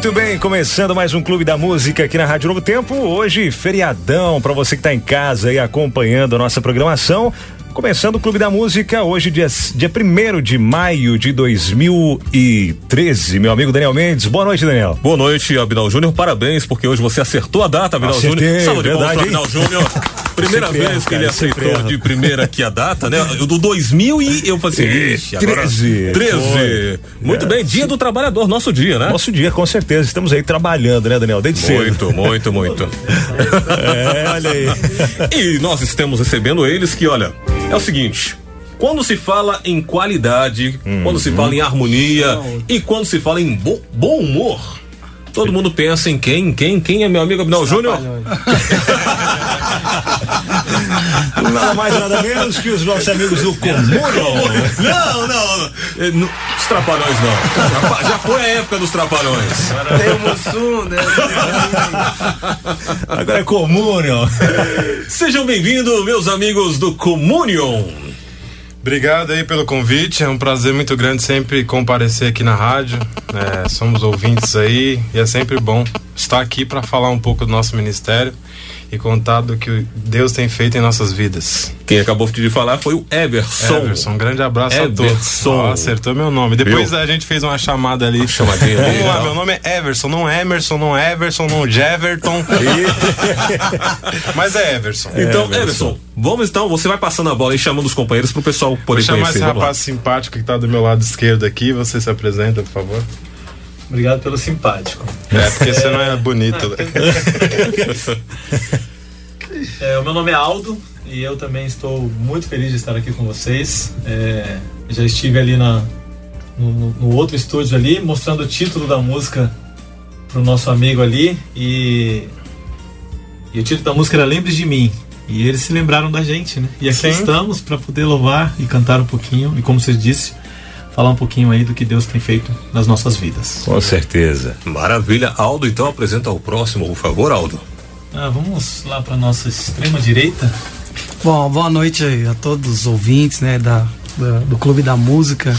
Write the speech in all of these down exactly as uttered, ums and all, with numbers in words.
Muito bem, começando mais um Clube da Música aqui na Rádio Novo Tempo. Hoje, feriadão, para você que está em casa e acompanhando a nossa programação. Começando o Clube da Música, hoje dia, dia primeiro de maio de dois mil e treze, meu amigo Daniel Mendes. Boa noite, Daniel. Boa noite, Abinal Júnior. Parabéns, porque hoje você acertou a data, Abinal Júnior. Salve de palmas para Abinal Júnior. Primeira vez erra, que cara, ele aceitou de primeira aqui a data, né? Do dois mil e eu falei assim, ixi, agora treze. treze. Muito é. bem, dia do trabalhador, nosso dia, né? Nosso dia, com certeza. Estamos aí trabalhando, né, Daniel? Desde cedo. Muito, muito, muito. É, olha aí. E nós estamos recebendo eles que, olha, é o seguinte, quando se fala em qualidade, hum, quando se hum. fala em harmonia e quando se fala em bo- bom humor, todo mundo pensa em quem? Quem? Quem é meu amigo Abinal Júnior? Nada mais, nada menos que os nossos amigos do Comúnio. Não, não, não. Os Trapalhões não. Já foi a época dos Trapalhões. Tem o Mussum, né? Agora é Comúnio. Sejam bem-vindos, meus amigos do Communion. Obrigado aí pelo convite, é um prazer muito grande sempre comparecer aqui na rádio, é, somos ouvintes aí e é sempre bom estar aqui para falar um pouco do nosso ministério e contar do que Deus tem feito em nossas vidas. Quem acabou de falar foi o Everson. Everson, um grande abraço Everson. a todos. Oh, acertou meu nome. Depois Viu? a gente fez uma chamada ali. Uma chamadinha ali. Vamos lá, meu nome é Everson, não Emerson, não Everson, não Jeverton. Mas é Everson. Então, Everson. Everson, vamos então, você vai passando a bola e chamando os companheiros pro pessoal poder Vou chamar conhecer. esse rapaz simpático que tá do meu lado esquerdo aqui, você se apresenta, por favor. Obrigado pelo simpático. É, porque você não é bonito. É, o meu nome é Aldo e eu também estou muito feliz de estar aqui com vocês. É, já estive ali na, no, no outro estúdio ali, mostrando o título da música pro nosso amigo ali e, e o título da música era Lembre de Mim. E eles se lembraram da gente, né? E aqui Sim. estamos para poder louvar e cantar um pouquinho e, como você disse, falar um pouquinho aí do que Deus tem feito nas nossas vidas. Com certeza. Maravilha. Aldo, então apresenta o próximo, por favor, Aldo. Ah, vamos lá para nossa extrema direita. Bom, boa noite a todos os ouvintes, né, da, da, do Clube da Música.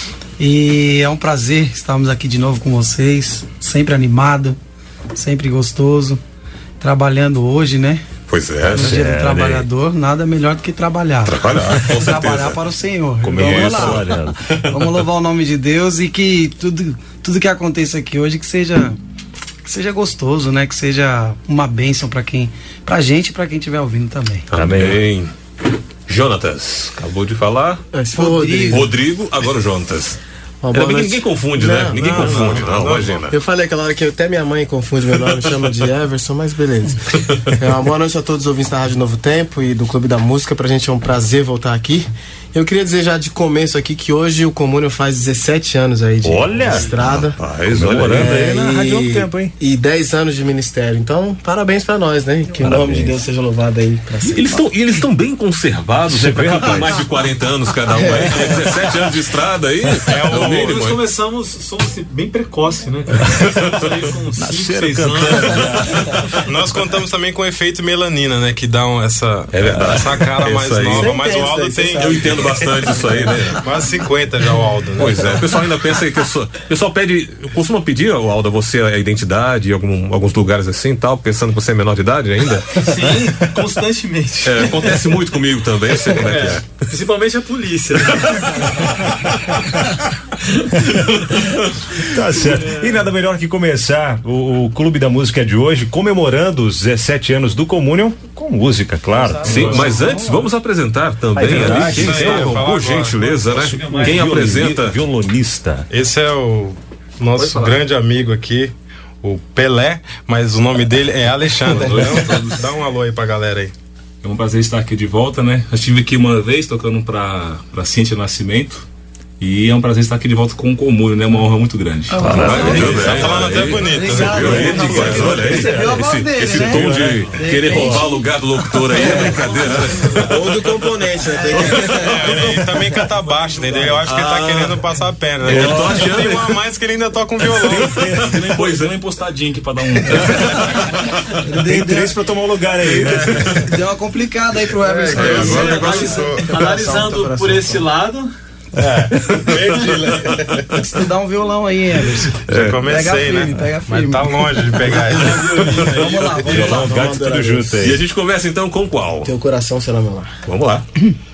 E é um prazer estarmos aqui de novo com vocês, sempre animado, sempre gostoso, trabalhando hoje, né? Pois é, no dia do trabalhador, nada melhor do que trabalhar. Trabalhar, com trabalhar para o Senhor. Como Vamos é lá. Vamos louvar o nome de Deus e que tudo, tudo que aconteça aqui hoje que seja que seja gostoso, né? Que seja uma bênção para quem, pra gente e para quem estiver ouvindo também. Amém. Jonatas, acabou de falar. Rodrigo. Rodrigo, agora o Jonatas. Ninguém, ninguém confunde, não, né? Ninguém não, confunde, não, não, não, imagina. Eu falei aquela hora que até minha mãe confunde meu nome, chama de Everson, mas beleza. É uma boa noite a todos os ouvintes da Rádio Novo Tempo e do Clube da Música. Pra gente é um prazer voltar aqui. Eu queria dizer já de começo aqui que hoje o Comúnio faz dezessete anos aí de olha, estrada. Rapaz, olha é, aí na Rádio Novo Tempo, hein? E dez anos de ministério. Então, parabéns pra nós, né? Que parabéns. O nome de Deus seja louvado aí pra sempre. Eles estão, e eles estão bem conservados, né? Pra quem tem mais de quarenta anos cada um aí. É. dezessete anos de estrada aí. É o mínimo. Nós começamos, somos bem precoce, né? Começamos aí com cinco, seis anos. Nós contamos também com o efeito melanina, né? Que dá um, essa, é verdade. essa cara mais aí. nova. Mas o Aldo tem. Eu entendo bastante isso aí, né? Quase cinquenta já o Aldo, né? Pois é, o pessoal ainda pensa que eu sou. O pessoal pede. Costuma pedir, o Aldo, a você a identidade em algum, alguns lugares assim tal, pensando que você é menor de idade ainda? Sim, constantemente. É, acontece muito comigo também, eu sei como é, é que é. Principalmente a polícia. Tá certo. E nada melhor que começar o, o Clube da Música de hoje comemorando os dezessete anos do Communion com música, claro. Sim, mas antes vamos apresentar também é verdade, ali quem isso aí, está, por por gentileza, né? Quem apresenta? Violonista. Esse é o nosso grande amigo aqui, o Pelé, mas o nome dele é Alexandre. Dá um alô aí pra galera aí. É um prazer estar aqui de volta, né? Eu estive aqui uma vez tocando pra, pra Cíntia Nascimento. E é um prazer estar aqui de volta com o Comúnio, né? Uma honra muito grande. Ah, tá falando até bonito. Esse tom de querer roubar o lugar do locutor aí é brincadeira, né? Ou do componente, né? Ele também canta baixo, entendeu? Eu acho que ele tá querendo passar a perna. Eu tô achando. Tem uma a mais que ele ainda toca um violão. Pois é, uma empostadinha aqui pra dar um. Tem três pra tomar um lugar aí, né? Deu uma complicada aí pro Everson. É, agora o negócio Analisando por esse lado, É, perdi, Tem que estudar um violão aí, Everson. Já comecei, Pega firme, né? pega firme. Mas tá longe de pegar ele. Vamos lá, vamos lá. Violão, gato, tudo junto aí. E a gente conversa então com qual? Teu coração será meu lar. Vamos lá.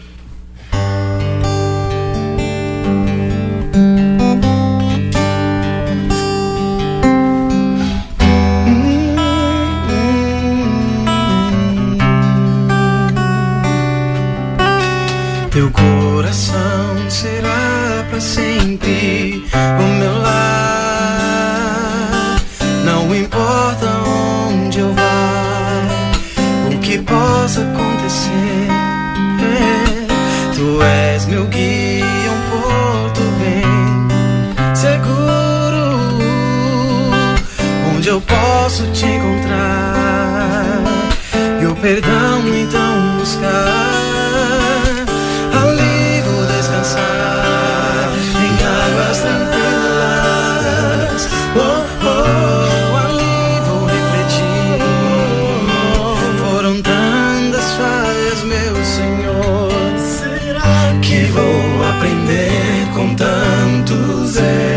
Teu coração será pra sempre o meu lar. Não importa onde eu vá, o que possa acontecer, é, tu és meu guia, um porto bem seguro, onde eu posso te encontrar e o perdão então buscar. Ali vou descansar em águas tranquilas. Oh, oh, ali vou refletir. Foram tantas falhas, meu Senhor. Será que vou aprender com tantos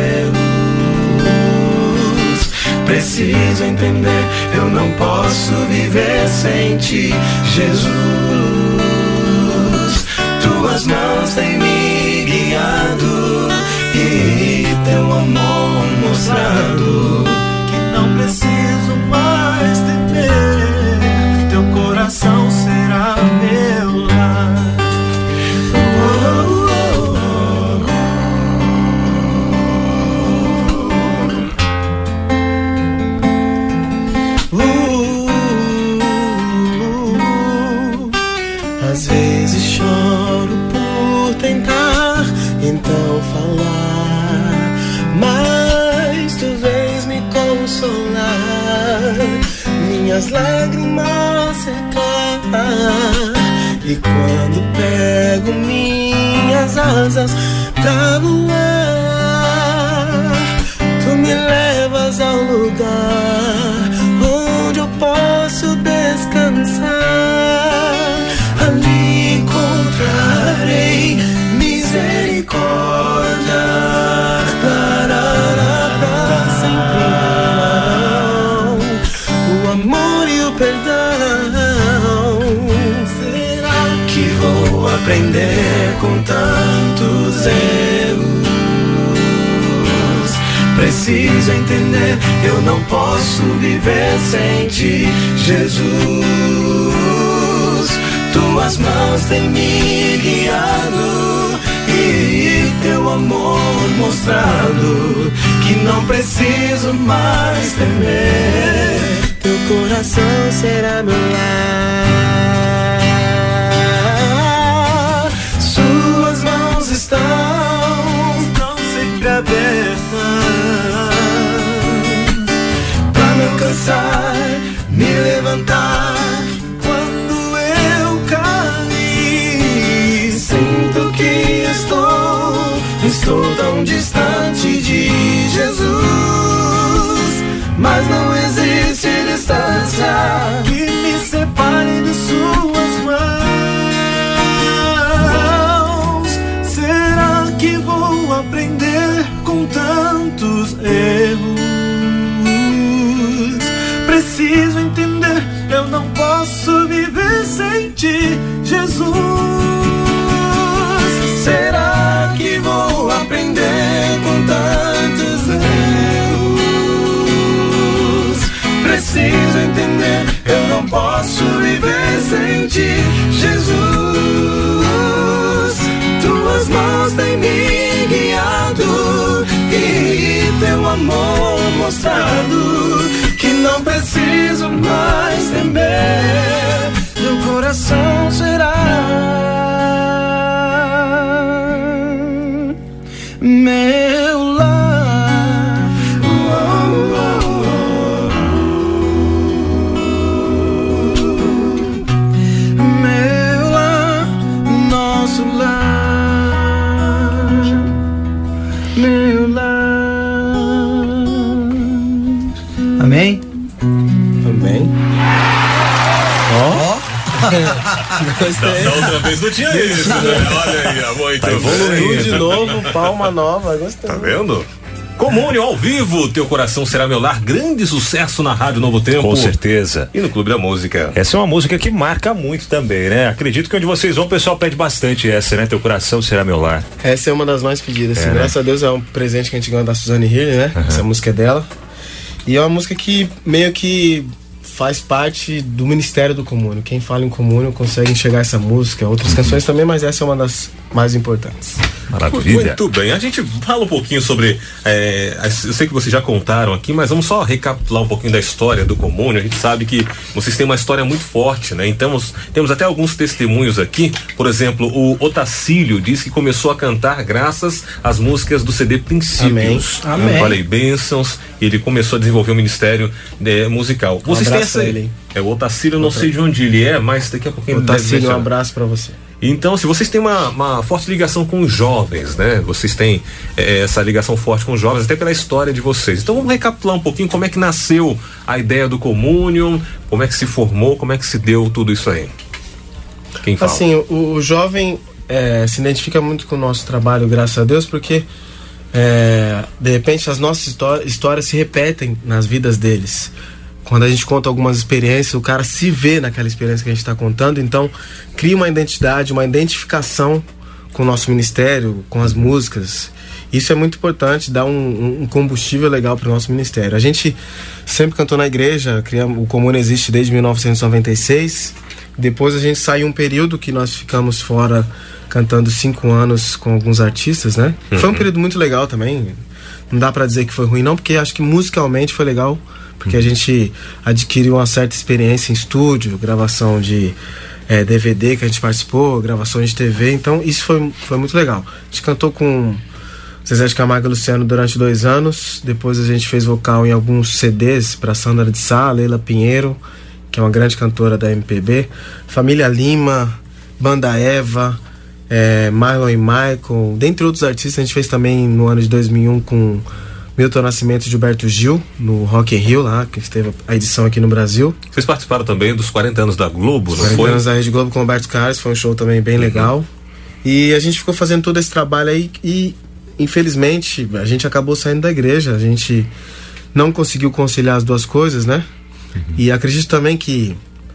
erros? Preciso entender, eu não posso viver sem ti, Jesus. Tuas mãos têm me guiado e teu amor mostrado que não preciso mais temer. Teu coração será meu lar. Oh, oh, oh. Uh, às vezes choro tentar então falar, mas tu vens me consolar, minhas lágrimas secar. E quando pego minhas asas pra voar, tu me levas ao lugar onde eu posso descansar. Ali encontrarei misericórdia para sempre, o amor e o perdão. Será que vou aprender com tantos erros? Preciso entender, eu não posso viver sem ti, Jesus. Tuas mãos têm me guiado e teu amor mostrado que não preciso mais temer. Teu coração será meu lar. Suas mãos estão, estão sempre abertas pra me alcançar, me levantar. Sinto que estou, estou tão distante de Jesus, mas não existe distância que me separe de suas mãos. Será que vou aprender com tantos erros? Preciso entender, eu não posso viver sem ti, Jesus. Será que vou aprender com tantos erros? Preciso entender, eu não posso viver sem ti, Jesus. Tuas mãos têm me guiado e teu amor mostrado que não preciso mais temer. Meu coração será meu lar. Oh, oh, oh. Meu lar, nosso lar, meu lar. Amém? Amém. Ó. Da, da outra vez não tinha isso, né? Olha aí, muito Tá evoluindo bem. de novo, palma nova, gostei. Tá vendo? Comúnio ao vivo, Teu Coração Será Meu Lar, grande sucesso na Rádio Novo Tempo. Com certeza. E no Clube da Música. Essa é uma música que marca muito também, né? Acredito que onde vocês vão o pessoal pede bastante essa, né? Teu Coração Será Meu Lar. Essa é uma das mais pedidas, assim, É, né? graças a Deus é um presente que a gente ganhou da Suzane Hirley, né? Uhum. Essa música é dela. E é uma música que meio que faz parte do Ministério do Comúnio. Quem fala em Comúnio consegue enxergar essa música, outras canções também, mas essa é uma das mais importantes. Maravilha. Muito bem, a gente fala um pouquinho sobre, é, eu sei que vocês já contaram aqui, mas vamos só recapitular um pouquinho da história do Comúnio. A gente sabe que vocês têm uma história muito forte, né? Então temos, temos até alguns testemunhos aqui. Por exemplo, o Otacílio diz que começou a cantar graças às músicas do C D Princípios. Amém. Amém. Falei bênçãos, ele começou a desenvolver o ministério né, musical. Vocês têm abraço essa... a ele, hein? É, o Otacílio, eu não sei de onde ele é, mas daqui a pouquinho ele deve Otacílio, um mencionar. abraço pra você. Então, se vocês têm uma, uma forte ligação com os jovens, né? Vocês têm é, essa ligação forte com os jovens, até pela história de vocês. Então, vamos recapitular um pouquinho como é que nasceu a ideia do Comúnio, como é que se formou, como é que se deu tudo isso aí. Quem fala? Assim, o, o jovem é, se identifica muito com o nosso trabalho, graças a Deus, porque é, de repente as nossas histó- histórias se repetem nas vidas deles. Quando a gente conta algumas experiências, o cara se vê naquela experiência que a gente está contando, então cria uma identidade, uma identificação com o nosso ministério, com as músicas. Isso é muito importante, dá um, um combustível legal para o nosso ministério. A gente sempre cantou na igreja, criamos, o Comúnio existe desde mil novecentos e noventa e seis. Depois a gente saiu um período que nós ficamos fora cantando cinco anos com alguns artistas, né? Uhum. Foi um período muito legal também. Não dá para dizer que foi ruim não, porque acho que musicalmente foi legal. Porque a gente adquiriu uma certa experiência em estúdio, gravação de é, D V D que a gente participou, gravações de T V, então isso foi, foi muito legal. A gente cantou com Zezé de Camargo e Luciano durante dois anos, depois a gente fez vocal em alguns C Ds para Sandra de Sá, Leila Pinheiro, que é uma grande cantora da M P B, Família Lima, Banda Eva, é, Marlon e Michael, dentre outros artistas. A gente fez também no ano de dois mil e um com Milton Nascimento e Gilberto Gil, no Rock in Rio, lá, que esteve a edição aqui no Brasil. Vocês participaram também dos quarenta anos da Globo, não quarenta foi? anos da Rede Globo com o Roberto Carlos, foi um show também bem uhum. legal. E a gente ficou fazendo todo esse trabalho aí e, infelizmente, a gente acabou saindo da igreja. A gente não conseguiu conciliar as duas coisas, né? Uhum. E acredito também que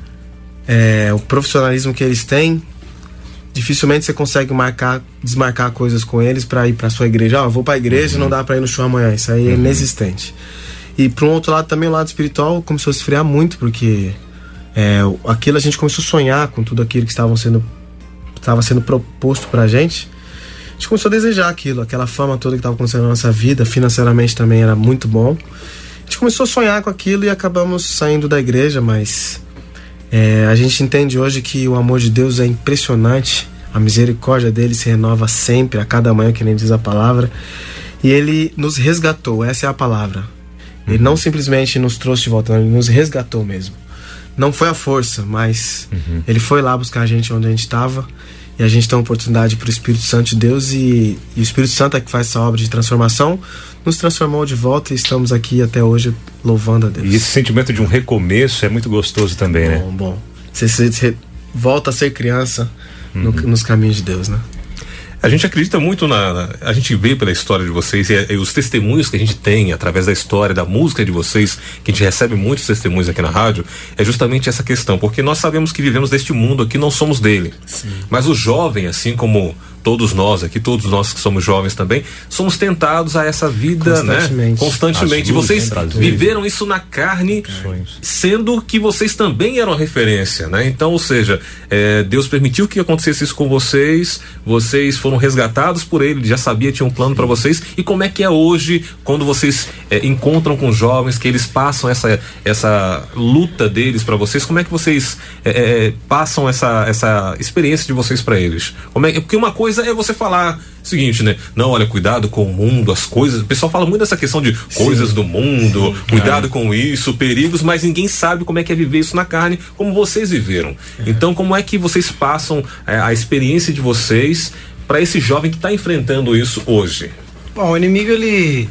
é, o profissionalismo que eles têm, dificilmente você consegue marcar, desmarcar coisas com eles pra ir pra sua igreja. Ó, oh, eu vou pra igreja e uhum. não dá pra ir no show amanhã. Isso aí é uhum. inexistente. E por um outro lado também, o lado espiritual começou a esfriar muito, porque é, aquilo a gente começou a sonhar com tudo aquilo que estava sendo, estava sendo proposto pra gente. A gente começou a desejar aquilo, aquela fama toda que estava acontecendo na nossa vida, financeiramente também era muito bom. A gente começou a sonhar com aquilo e acabamos saindo da igreja, mas é, a gente entende hoje que o amor de Deus é impressionante, a misericórdia dele se renova sempre, a cada manhã, que nem diz a palavra, e ele nos resgatou, essa é a palavra. Ele não simplesmente nos trouxe de volta, ele nos resgatou mesmo. Não foi a força, mas uhum. ele foi lá buscar a gente onde a gente estava, e a gente tem uma oportunidade para o Espírito Santo de Deus, e, e o Espírito Santo é que faz essa obra de transformação, nos transformou de volta e estamos aqui até hoje louvando a Deus. E esse sentimento de um recomeço é muito gostoso também, bom, né? Bom, bom. Você, você, você volta a ser criança uhum. no, nos caminhos de Deus, né? A gente acredita muito na, na... A gente vê pela história de vocês e, e os testemunhos que a gente tem através da história, da música de vocês, que a gente recebe muitos testemunhos aqui na rádio, é justamente essa questão, porque nós sabemos que vivemos deste mundo aqui, não somos dele. Sim. Mas o jovem, assim como todos nós aqui, todos nós que somos jovens também, somos tentados a essa vida, constantemente, né? Constantemente. E vocês né? viveram isso na carne, Sonhos. Sendo que vocês também eram referência, né? Então, ou seja, é, Deus permitiu que acontecesse isso com vocês, vocês foram resgatados por Ele, Ele já sabia, tinha um plano para vocês. E como é que é hoje, quando vocês é, encontram com jovens, que eles passam essa, essa luta deles para vocês, como é que vocês é, é, passam essa, essa experiência de vocês para eles? Como é, porque uma coisa é você falar o seguinte, né? Não, olha, cuidado com o mundo, as coisas. O pessoal fala muito dessa questão de Sim. coisas do mundo, Sim, cuidado é. com isso, perigos, mas ninguém sabe como é que é viver isso na carne, como vocês viveram. É. Então, como é que vocês passam é, a experiência de vocês para esse jovem que está enfrentando isso hoje? Bom, o inimigo, ele,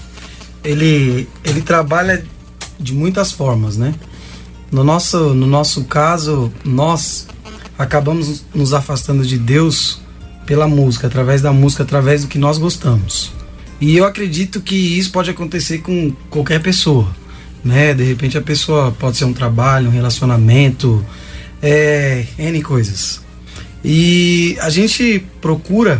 ele, ele trabalha de muitas formas, né? No nosso, no nosso caso, nós acabamos nos afastando de Deus pela música, através da música, através do que nós gostamos. E eu acredito que isso pode acontecer com qualquer pessoa, né? De repente a pessoa pode ser um trabalho, um relacionamento, é, N coisas. E a gente procura,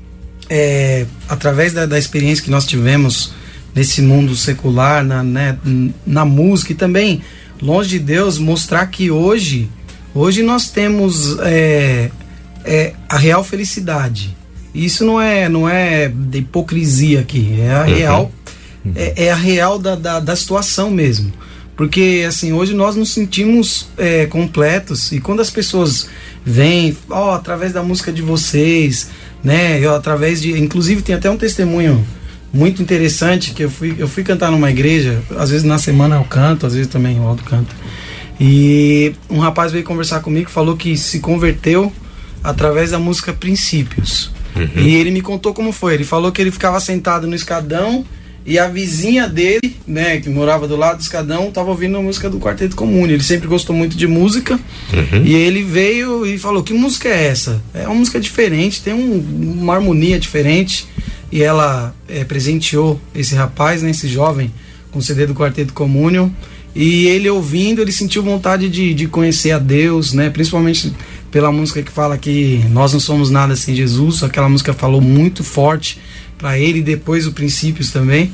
é, através da, da experiência que nós tivemos nesse mundo secular, na, né, na música e também longe de Deus, mostrar que hoje, hoje nós temos é, é, a real felicidade. Isso não é, não é de hipocrisia aqui, é a real, uhum. é, é a real da, da, da situação mesmo. Porque assim, hoje nós nos sentimos é, completos, e quando as pessoas vêm, ó, oh, através da música de vocês, né, eu, através de, inclusive tem até um testemunho muito interessante, que eu fui, eu fui cantar numa igreja, às vezes na semana eu canto, às vezes também o Aldo canta, e um rapaz veio conversar comigo, falou que se converteu através da música Princípios. Uhum. E ele me contou como foi. Ele falou que ele ficava sentado no escadão e a vizinha dele, né, que morava do lado do escadão, estava ouvindo a música do Quarteto Comúnio. Ele sempre gostou muito de música. Uhum. E ele veio e falou: que música é essa? É uma música diferente, tem um, uma harmonia diferente. E ela é, presenteou esse rapaz, né, esse jovem, com o C D do Quarteto Comúnio. E ele ouvindo, ele sentiu vontade de, de conhecer a Deus, né, principalmente pela música que fala que nós não somos nada sem Jesus. Aquela música falou muito forte para ele, e depois o Princípios também.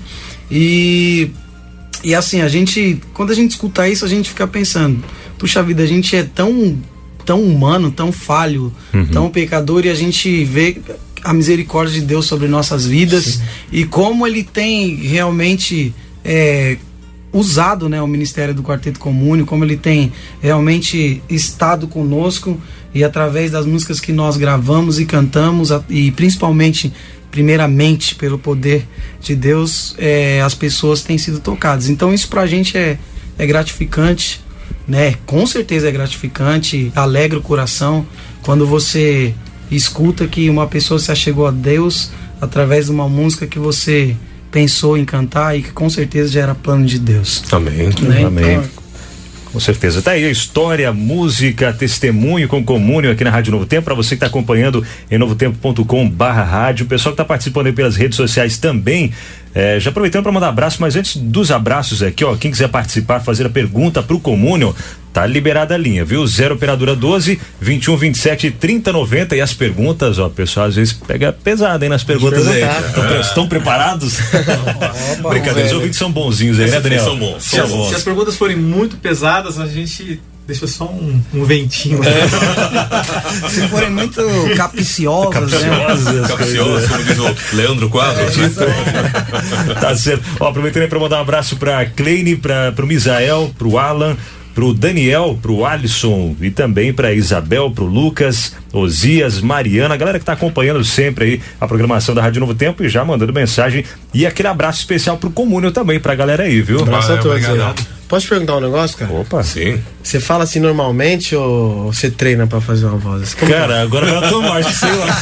E, e assim, a gente, quando a gente escuta isso, a gente fica pensando: puxa vida, a gente é tão, tão humano, tão falho, uhum. tão pecador, e a gente vê a misericórdia de Deus sobre nossas vidas. Sim. E como ele tem realmente é, usado, né, o ministério do Quarteto Comúnio, como ele tem realmente estado conosco, e através das músicas que nós gravamos e cantamos, e principalmente, primeiramente, pelo poder de Deus, é, as pessoas têm sido tocadas. Então isso pra gente é, é gratificante, né? Com certeza é gratificante, alegra o coração quando você escuta que uma pessoa se achegou a Deus através de uma música que você pensou em cantar e que com certeza já era plano de Deus. Amém. Né? Amém. Então, com certeza. Tá aí a história, música, testemunho com Comúnio aqui na Rádio Novo Tempo, para você que está acompanhando em novo tempo ponto com barra rádio. O pessoal que está participando aí pelas redes sociais também, é, já aproveitando para mandar abraço, mas antes dos abraços aqui, ó, quem quiser participar, fazer a pergunta pro Comúnio, tá liberada a linha, viu? Zero operadora doze, vinte e um, vinte e sete, trinta, noventa. E as perguntas, ó, o pessoal às vezes pega pesado aí nas perguntas aí. Estão, estão preparados? Brincadeira, os ouvintes são bonzinhos aí, né, Daniel? São bons. Se as, se as perguntas forem muito pesadas, a gente deixa só um, um ventinho. É. Se forem muito capiciosas, capciosas, né? Capciosas, como diz o Leandro Quadros. É, tá certo. Ó, aproveitando aí pra mandar um abraço pra Kleine, pra, pro Misael, pro Alan, pro Daniel, pro Alisson e também pra Isabel, pro Lucas, Osias, Mariana, a galera que tá acompanhando sempre aí a programação da Rádio Novo Tempo e já mandando mensagem. E aquele abraço especial pro Comúnio também, pra galera aí, viu? Abraço a todos aí. Posso te perguntar um negócio, cara? Opa, sim. Você fala assim normalmente ou você treina pra fazer uma voz? Como cara, é? Agora eu tô morto, sei lá.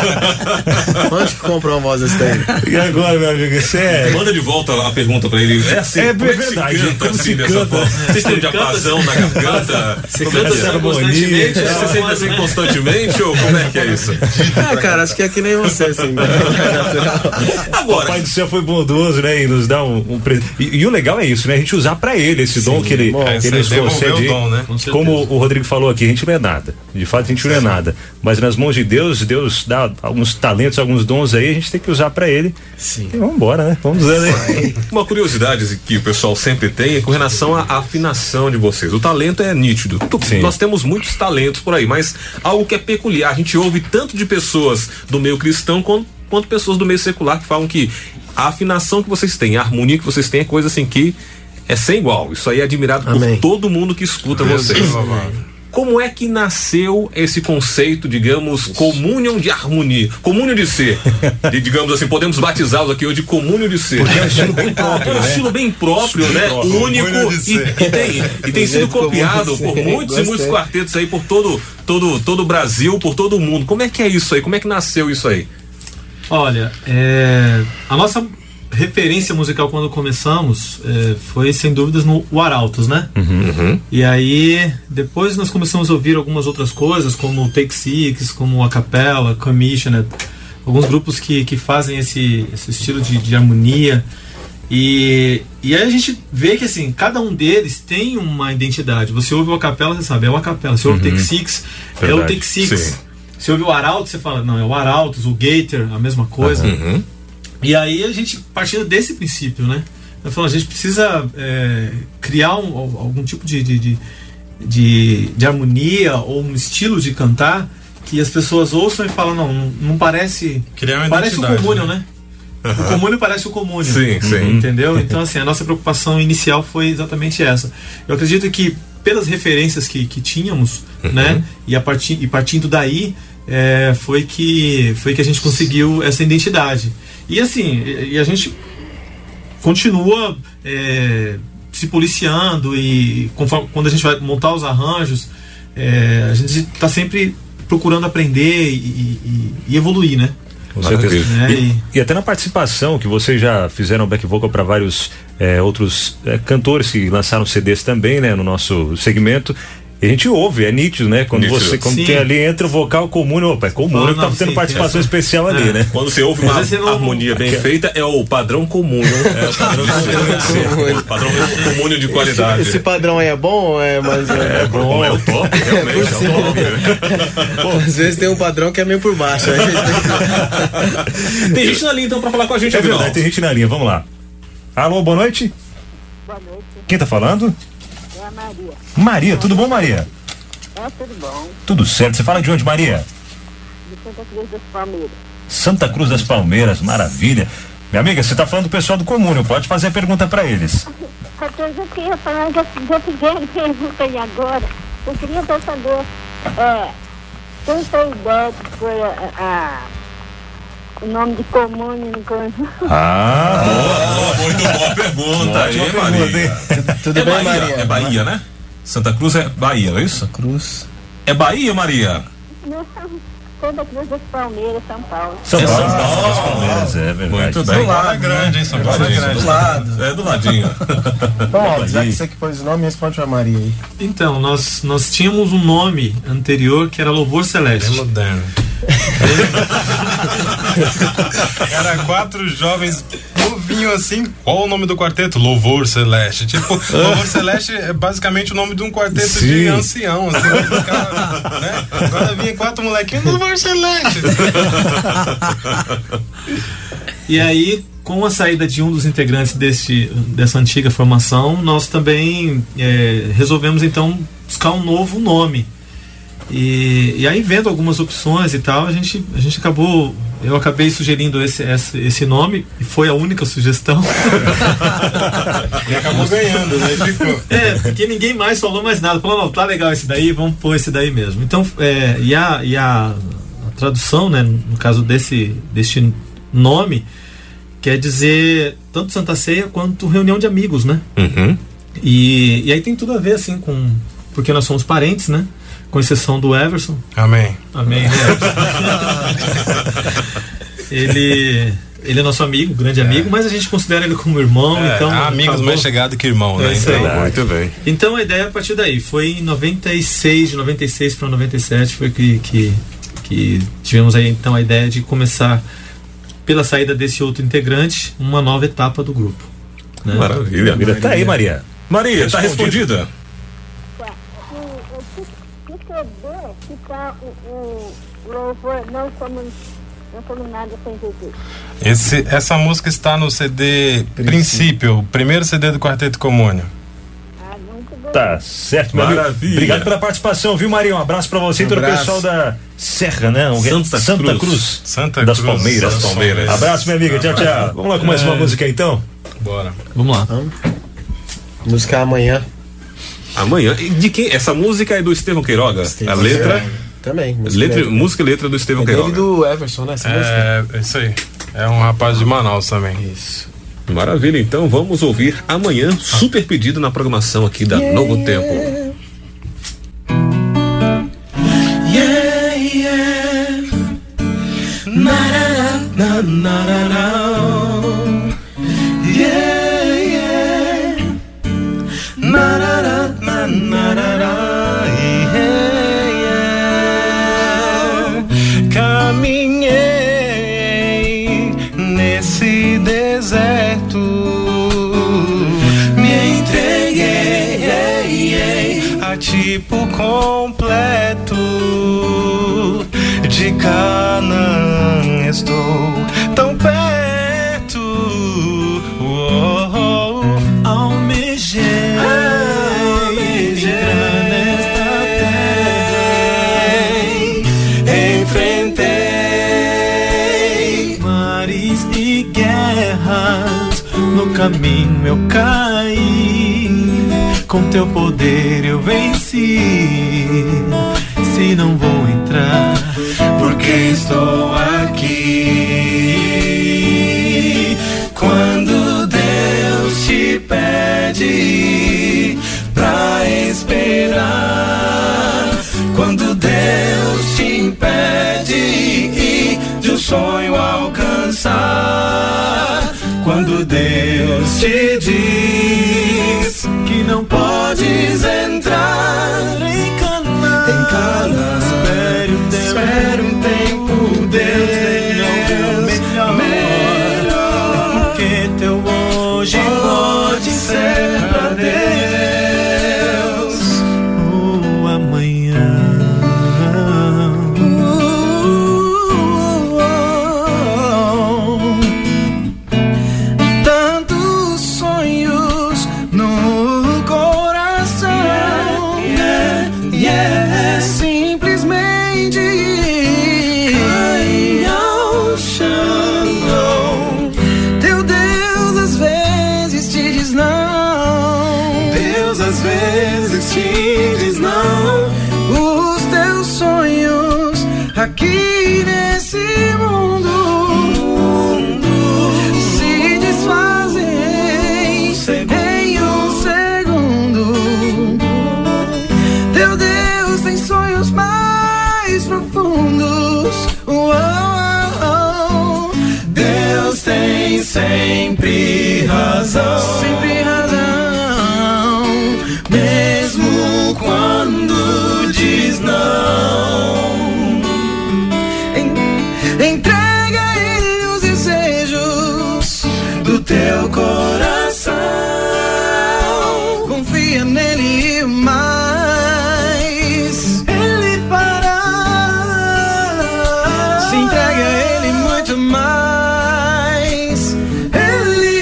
É? Onde que compra uma voz assim daí? E agora, meu amigo, você é... Manda de volta a pergunta pra ele. É assim, é como é verdade, que se canta assim dessa forma? Vocês têm diapasão na garganta? Você canta assim constantemente? Você sente assim constantemente ou como é que é isso? Ah, cara, acho que é que nem você, assim, né? Agora, o Pai do Céu foi bondoso, né? E nos dá um, um pre... e, e o legal é isso, né? A gente usar pra ele esse Sim, dom que ele, é, que ele nos concede. Dom, né? Com Como o Rodrigo falou aqui, a gente não é nada. De fato, a gente não é nada. Mas nas mãos de Deus, Deus dá alguns talentos, alguns dons aí, a gente tem que usar pra ele. Sim. E vamos embora, né? Vamos usando aí. Uma curiosidade que o pessoal sempre tem é com relação à afinação de vocês. O talento é nítido. Sim. Nós temos muitos talentos por aí, mas algo que é peculiar. A gente ouve tanto de pessoas do meio cristão quanto, quanto pessoas do meio secular que falam que a afinação que vocês têm, a harmonia que vocês têm é coisa assim que é sem igual. Isso aí é admirado Amém. por todo mundo que escuta Amém. vocês. Como é que nasceu esse conceito, digamos, comúnio de harmonia? Comúnio de ser. De, digamos assim, podemos batizá-los aqui hoje de comúnio de ser. Porque é um estilo bem próprio, É um né? estilo bem próprio, Estilo né? próprio. Único e, e tem, e tem sido copiado por muitos e muitos quartetos aí por todo, todo, todo o Brasil, por todo o mundo. Como é que é isso aí? Como é que nasceu isso aí? Olha, é, a nossa referência musical quando começamos é, foi sem dúvidas no O Arautos, né? Uhum. E aí depois nós começamos a ouvir algumas outras coisas, como o Take Six, como a Capella, Commissioned, alguns grupos que, que fazem esse, esse estilo de, de harmonia. E, e aí a gente vê que assim, cada um deles tem uma identidade. Você ouve o A Capella, você sabe, é o A Capella. Você ouve o Uhum. Take Six, é Verdade. o Take Six. Sim. Você ouve o Arautos, você fala, não, é o Arautos, o Gator, a mesma coisa. Uhum. E aí a gente, partindo desse princípio, né? Eu falo, a gente precisa é, criar um, algum tipo de, de, de, de, de harmonia ou um estilo de cantar que as pessoas ouçam e falam, não, não, não parece... Criar uma Parece o identidade, comúnio, né? né? O comúnio parece o comúnio. Sim, sim. Entendeu? Então, assim, a nossa preocupação inicial foi exatamente essa. Eu acredito que pelas referências que, que tínhamos, Uhum. né? E, a partir, e partindo daí, é, foi, que, foi que a gente conseguiu essa identidade. E assim, e, e a gente continua é, se policiando e conforme, quando a gente vai montar os arranjos, é, a gente está sempre procurando aprender e, e, e evoluir, né? Com certeza. Né? E, e até na participação, que vocês já fizeram back vocal para vários é, outros é, cantores que lançaram C Ds também, né, no nosso segmento. E a gente ouve, é nítido, né? Quando Nítido. você quando Sim. tem ali, entra o vocal comum, opa, é comum, Ah, que tá não, tendo sim, participação tem essa- especial ali, É. né? Quando você ouve uma Às vezes você não- harmonia bem feita, é o padrão comum. Né? É o padrão comum. padrão comum de qualidade. Esse, esse padrão aí é bom ou é mais. É, É bom, é o top, realmente, é o top. né? Pô, às vezes tem um padrão que é meio por baixo. Aí a gente tem que- Tem gente na linha então pra falar com a gente, É Aguinaldo. verdade, tem gente na linha, vamos lá. Alô, boa noite. Boa noite, Quem tá falando? é a Maria. Maria, tudo bom, Maria? É tudo bom? Tudo certo. Você fala de onde, Maria? De Santa Cruz das Palmeiras. Santa Cruz das Palmeiras, maravilha. Minha amiga, você tá falando do pessoal do Comúnio, pode fazer a pergunta pra eles. Rapaz, eu queria falar, já, já fizeram pergunta aí agora. Eu queria até saber, é, quem foi ideia que foi a, a- o nome de comune no conjunto? Ah, Oh, muito boa pergunta aí, Ótima Maria. pergunta, hein? Tudo É bem, Bahia, Maria? é Bahia, né? Santa Cruz é Bahia, não é isso? Cruz. É Bahia, Maria? Não, Santa Cruz das Palmeiras, São Paulo. São É Paulo, São Paulo. das Palmeiras, é verdade. Muito São bem. Paulo é grande, hein? São Paulo é grande. Do lado. É do ladinho. Bom, já que você que pôs o nome, responde pra Maria aí. Então, nós, nós tínhamos um nome anterior que era Louvor É Celeste. moderno. Era quatro jovens novinhos assim. Qual o nome do quarteto? Louvor Celeste. Tipo, Louvor Celeste é basicamente o nome de um quarteto Sim. de ancião. Assim, os caras, né? Agora vinha quatro molequinhos, Louvor Celeste. E aí, com a saída de um dos integrantes desse, dessa antiga formação, nós também é, resolvemos então buscar um novo nome. E, e aí, vendo algumas opções e tal, a gente, a gente acabou. Eu acabei sugerindo esse, esse, esse nome, e foi a única sugestão. E acabou ganhando, né? Ficou. É, porque ninguém mais falou mais nada. Falou, não, tá legal esse daí, vamos pôr esse daí mesmo. Então, é, e, a, e a, a tradução, né, no caso desse, deste nome, quer dizer tanto Santa Ceia quanto reunião de amigos, né? Uhum. E, e aí tem tudo a ver, assim, com. Porque nós somos parentes, né? Com exceção do Everson. Amém. Amém, né? ele, ele é nosso amigo, grande amigo, mas a gente considera ele como irmão, É, então. há amigos acabou. mais chegados que irmão, É né? isso aí. Então, Muito bem. Então a ideia a partir daí foi em noventa e seis, de noventa e seis para noventa e sete foi que, que, que tivemos aí então a ideia de começar, pela saída desse outro integrante, uma nova etapa do grupo. Né? Maravilha. Maravilha. Tá aí, Maria. Maria, tá respondida? Tá. O, o, que, que C D que tá o, o louvor, não somos, não somos nada sem Jesus. Esse, essa música está no C D Princípio, o primeiro C D do Quarteto Comúnio. Ah, muito bom. Tá certo, meu amigo. Maravilha. Obrigado pela participação, viu, Maria? Um abraço pra você e Um todo o abraço. pessoal da Serra, né? Um- Santa Santa Cruz. Cruz. Santa das Cruz Palmeiras. das Palmeiras. Abraço, minha amiga. Tchau, tchau. Vamos lá com mais uma música então? Bora. Vamos lá. Música amanhã. Amanhã. E de quem? Essa música é do Estevão Queiroga? A letra, Também. Música, letra, dele. música e letra do Estevão É dele Queiroga. do Everson, né? Essa música. É, é isso aí. É um rapaz de Manaus também. Isso. Maravilha, então vamos ouvir amanhã, super pedido na programação aqui da Novo Tempo. narará, yeah. Caminhei nesse deserto, me entreguei a ti por completo. De Canaã estou tão perto, oh, oh, oh. Almejei, Almejei entrar nesta terra, enfrentei mares e guerras, no caminho eu caí, com teu poder eu venci. Se não vou entrar, porque estou aqui. Quando Deus te pede pra esperar, quando Deus te impede de um sonho alcançar, quando Deus te diz que não podes entrar em Canaã, em Canaã, espere um tempo, espere um tempo, Deus tem algo melhor, melhor. É porque teu hoje pode ser pra Deus o amanhã. Tantos sonhos no coração, yeah, yeah. Simplesmente cai ao chão. Teu Deus às vezes te diz não, Deus às vezes te diz não. Os teus sonhos aqui nesse mundo se desfazem em um segundo. Teu Deus tem sonhos mais profundos. Oh, oh, oh. Deus tem sempre razão, sempre razão, mesmo quando diz não. Entrega a Ele os desejos do teu coração, confia nele mais, Ele fará. Se entrega a Ele muito mais, Ele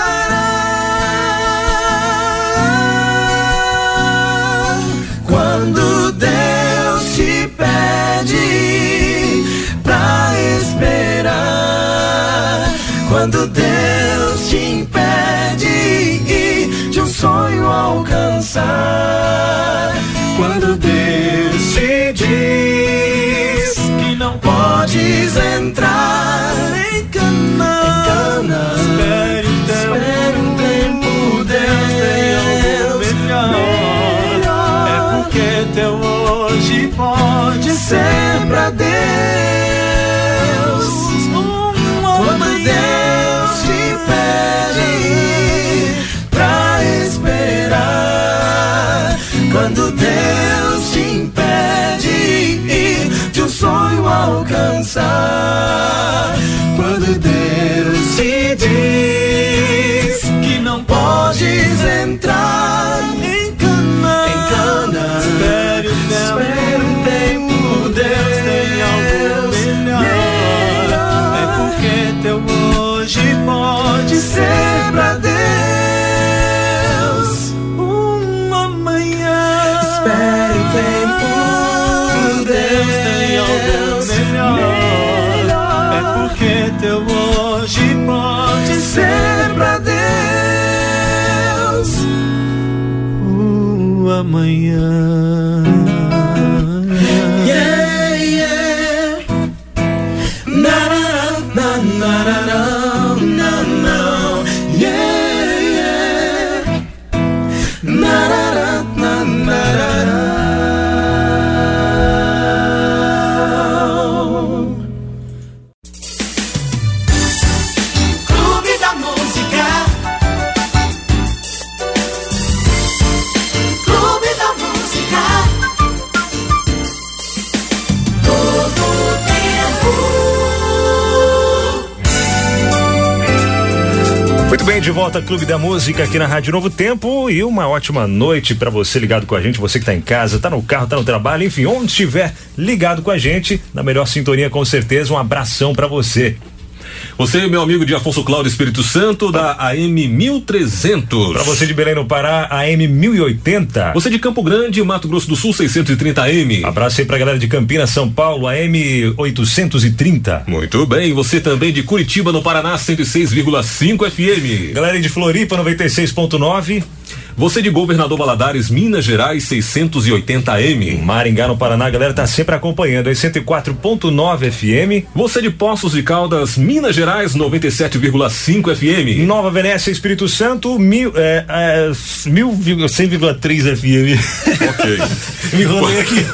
fará. Quando Deus te pede pra esperar, quando Deus te impede de um sonho alcançar, quando Deus te diz que não podes entrar em Canaã, em Canaã, espere um tempo, espere um tempo, Deus tem algo melhor, melhor. É porque teu hoje pode ser pra Deus. Quando Deus te pede pra esperar, quando Deus te impede de um sonho alcançar, quando Deus te diz que não podes entrar em Canaã, em Canaã, espere um tempo, espere um tempo, Deus tem algo melhor. É porque teu hoje pode ser pra Deus um amanhã. Espere um tempo, Deus tem algo melhor. É porque teu hoje pode ser pra Deus o amanhã. Yeah, yeah. Na na na na na na. Yeah, yeah. Na na na na na. Clube da Música. Clube da Música. bem, de volta Clube da Música aqui na Rádio Novo Tempo e uma ótima noite para você ligado com a gente, você que tá em casa, tá no carro, tá no trabalho, enfim, onde estiver ligado com a gente, na melhor sintonia com certeza, um abração para você. Você, meu amigo de Afonso Cláudio Espírito Santo, da A M mil e trezentos. Para você de Belém no Pará, A M mil e oitenta. Você de Campo Grande, Mato Grosso do Sul, seiscentos e trinta A M. Abraço aí pra galera de Campinas, São Paulo, A M oitocentos e trinta. Muito bem, você também de Curitiba, no Paraná, cento e seis vírgula cinco F M. Galera de Floripa, noventa e seis ponto nove. Você de Governador Valadares, Minas Gerais, seiscentos e oitenta A M. Maringá, no Paraná, a galera tá sempre acompanhando, aí cento e quatro ponto nove F M. Você de Poços de Caldas, Minas Gerais, noventa e sete vírgula cinco F M. Nova Venécia, Espírito Santo, mil, é, é, mil, cem vírgula três F M. Ok. Me enrolei aqui.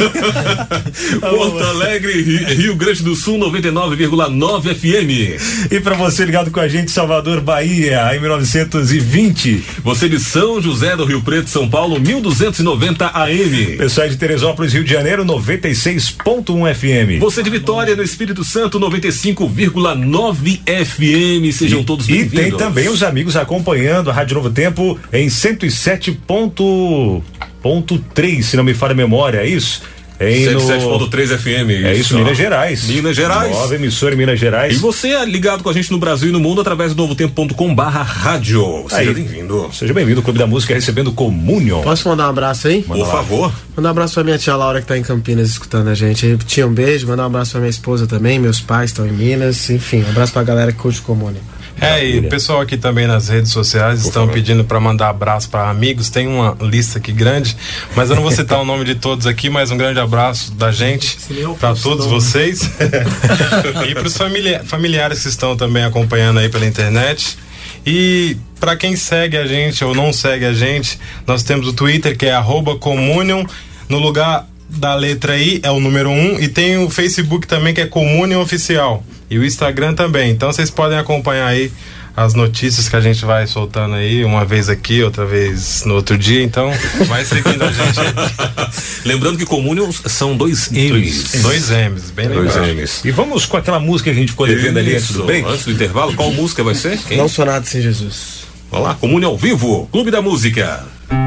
Porto Alegre, Rio Grande do Sul, noventa e nove vírgula nove F M. E pra você ligado com a gente, Salvador, Bahia, A M novecentos e vinte. Você de São José do Rio Preto, São Paulo, mil duzentos e noventa A M. Pessoal de Teresópolis, Rio de Janeiro, noventa e seis ponto um F M. Você de Vitória, no Espírito Santo, noventa e cinco vírgula nove F M. Sejam e, todos bem-vindos. E tem também os amigos acompanhando a Rádio Novo Tempo em cento e sete ponto três, se não me falha a memória, é isso? cento e sete ponto três F M. É isso, Minas Gerais. Minas Gerais. Nova emissora em Minas Gerais. E você é ligado com a gente no Brasil e no mundo através do novo tempo ponto com barra rádio. Seja bem-vindo. Seja bem-vindo, Clube da Música recebendo Communion. Posso mandar um abraço aí? Por favor. Mandar um abraço pra minha tia Laura que tá em Campinas escutando a gente. Tia, um beijo. Mandar um abraço pra minha esposa também. Meus pais estão em Minas. Enfim, um abraço pra galera que curte Communion. É, e o pessoal aqui também nas redes sociais estão pedindo para mandar abraço para amigos. Tem uma lista aqui grande, mas eu não vou citar o nome de todos aqui, mas um grande abraço da gente para todos vocês e para os familia- familiares que estão também acompanhando aí pela internet. E para quem segue a gente ou não segue a gente, nós temos o Twitter, que é arroba Communion. No lugar da letra I é o número um, e tem o Facebook também, que é Communion Oficial, e o Instagram também. Então vocês podem acompanhar aí as notícias que a gente vai soltando aí, uma vez aqui, outra vez no outro dia. Então vai seguindo a gente aí. Lembrando que Communion são dois M's. Dois M's, bem legal. Dois M's. E vamos com aquela música que a gente ficou devendo ali antes do break? Antes do intervalo, qual música vai ser? Quem? Não sou nada sem Jesus. Vamos lá, Communion ao vivo, Clube da Música.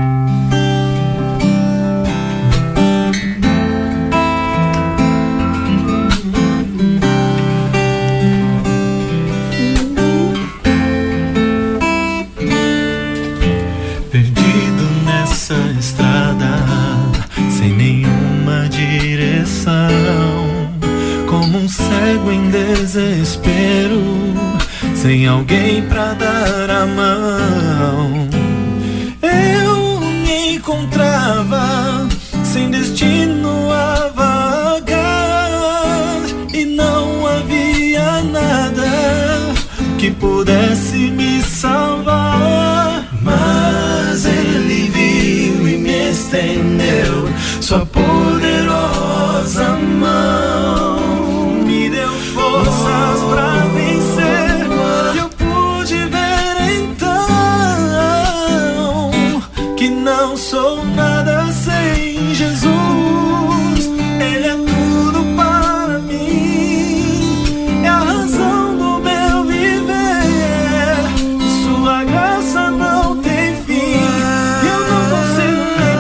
Desespero, sem alguém pra dar a mão, eu me encontrava sem destino a vagar, e não havia nada que pudesse me salvar. Mas Ele viu e me estendeu sua poderosa mão, forças pra vencer, e eu pude ver então que não sou nada sem Jesus. Ele é tudo para mim, é a razão do meu viver. Sua graça não tem fim, e eu não consigo nem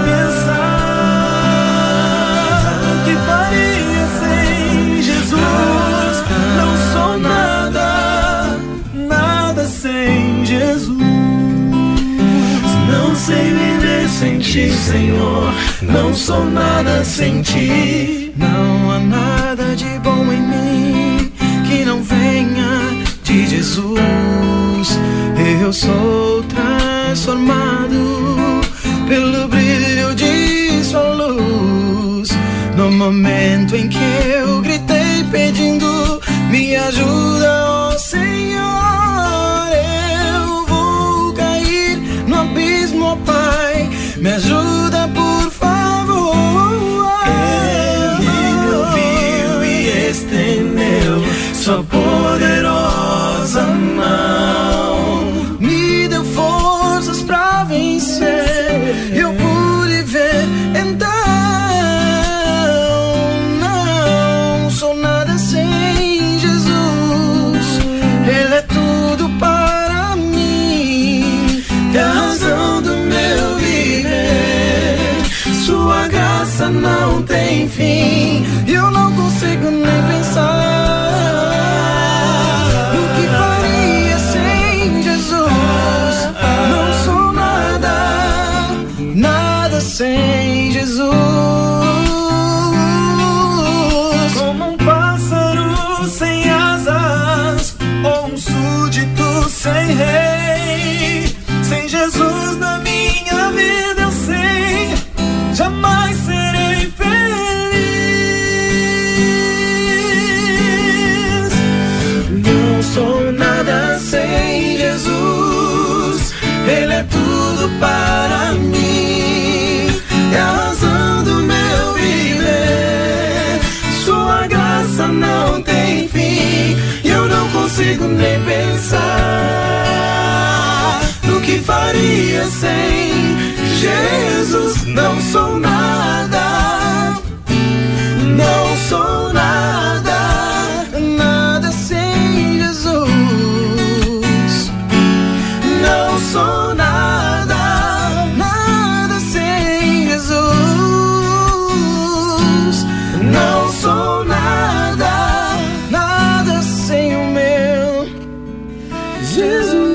pensar o que faria sem Jesus. Não sou nada, nada sem Jesus. Não sei viver sem ti, Senhor. Não sou nada sem ti. Não há nada de bom em mim que não venha de Jesus. Eu sou transformado pelo brilho de sua luz. No momento em que eu gritei pedindo me ajuda, ó Senhor, eu vou cair no abismo, ó Pai, me ajuda por favor. Ele me ouviu e estendeu sua poderosa mão, me deu forças pra vencer, eu pude ver então. Não sou nada sem Jesus, Ele é tudo para mim, tem fim. Eu não consigo nem pensar no que faria sem Jesus. Não sou nada, nada sem Jesus. Como um pássaro sem asas, ou um súdito sem rei. Sem Jesus na minha vida eu sei, jamais serei feliz. Não sou nada sem Jesus, Ele é tudo para mim, é a razão do meu viver. Sua graça não tem fim, e eu não consigo nem pensar no que faria sem Jesus. Não sou nada, não sou nada, nada sem Jesus. Não sou nada, nada sem Jesus. Não sou nada, nada sem o meu Jesus.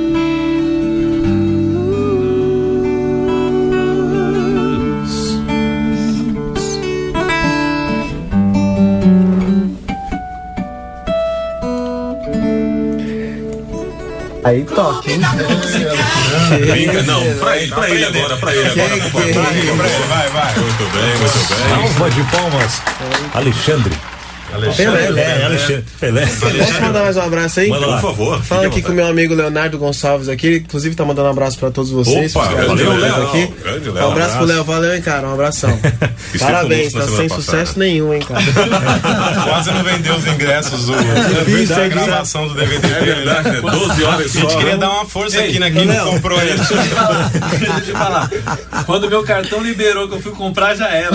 Aí toca, hein? Brinca, não, pra ele, pra ele agora, pra ele agora. Por favor. Vai, vai. Muito bem, muito bem. Salva de palmas, Alexandre. Alexandre. Pelé, Alexandre. Pelé. Posso mandar mais um abraço aí? Manda lá. Por favor. Fala aqui com o meu amigo Leonardo Gonçalves aqui, ele inclusive tá mandando um abraço pra todos vocês. Opa, Valeu, valeu, Léo. Léo. Aqui. Grande Léo. Um abraço pro Léo, valeu, hein, cara, um abração. Parabéns, tá sem sucesso nenhum, hein, cara. Quase não vendeu os ingressos do, Difícil, da é gravação do D V D. É verdade, né? doze horas A só. gente queria dar uma força aqui, né? Quem não comprou ele. Deixa eu te falar, deixa eu te falar. Quando meu cartão liberou que eu fui comprar, já era.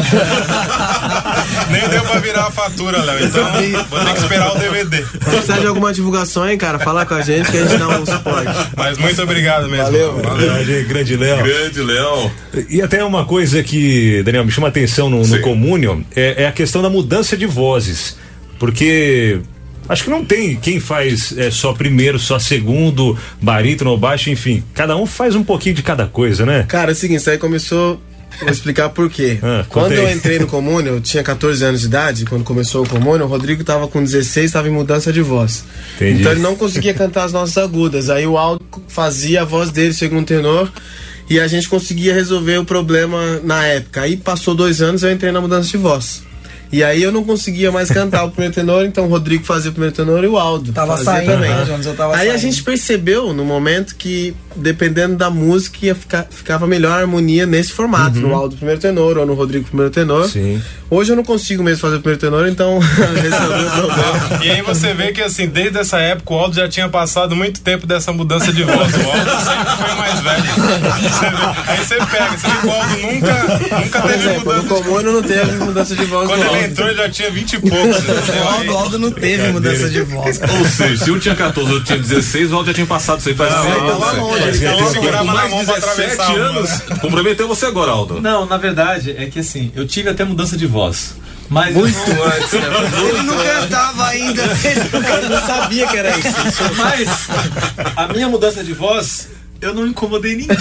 Nem deu pra virar a fatura, Léo. Então vou ter que esperar o D V D. Se precisar de alguma divulgação, hein, cara, fala com a gente que a gente dá um suporte. Mas muito obrigado mesmo. Valeu. Grande, grande Léo. Grande Léo. E até uma coisa que, Daniel, me chama a atenção no, no Communion é, é a questão da mudança de vozes. Porque acho que não tem quem faz é, só primeiro, só segundo, barítono ou baixo, enfim. Cada um faz um pouquinho de cada coisa, né? Cara, é o seguinte, isso aí começou. Vou explicar por quê. Ah, quando conta eu aí. entrei no Comúnio, eu tinha catorze anos de idade, quando começou o Comúnio, o Rodrigo tava com dezesseis, tava em mudança de voz. Entendi. Então ele não conseguia cantar as nossas agudas. Aí o Aldo fazia a voz dele segundo tenor e a gente conseguia resolver o problema na época. Aí passou dois anos, eu entrei na mudança de voz. E aí eu não conseguia mais cantar o primeiro tenor, então o Rodrigo fazia o primeiro tenor e o Aldo Tava fazia saindo, também. né, Jonas? Eu tava Aí a saindo. gente percebeu no momento que, dependendo da música, ia ficar, ficava melhor a harmonia nesse formato, no Aldo primeiro tenor ou no Rodrigo primeiro tenor. Sim. Hoje eu não consigo mesmo fazer o primeiro tenor, então resolvi o problema. E aí você vê que assim, desde essa época o Aldo já tinha passado muito tempo dessa mudança de voz. O Aldo sempre foi mais velho. Você vê, aí você pega, você vê que o Aldo nunca, nunca Por teve exemplo, mudança no de voz. Comúnio não teve mudança de voz Quando do ele Aldo. entrou, ele já tinha vinte e poucos. O Aldo, o Aldo não teve mudança de voz. Ou seja, se um tinha catorze, outro tinha dezesseis, o Aldo já tinha passado isso aí faz Não, tempo. ele tava longe, ele tava Com segurava na mais mão pra dezessete atravessar a rua, anos, né? comprometeu você agora, Aldo. Não, na verdade, é que assim, eu tive até mudança de voz. Mas Muito eu não- antes, né? Ele não cantava ainda. Eu não sabia que era isso. Mas a minha mudança de voz, eu não incomodei ninguém.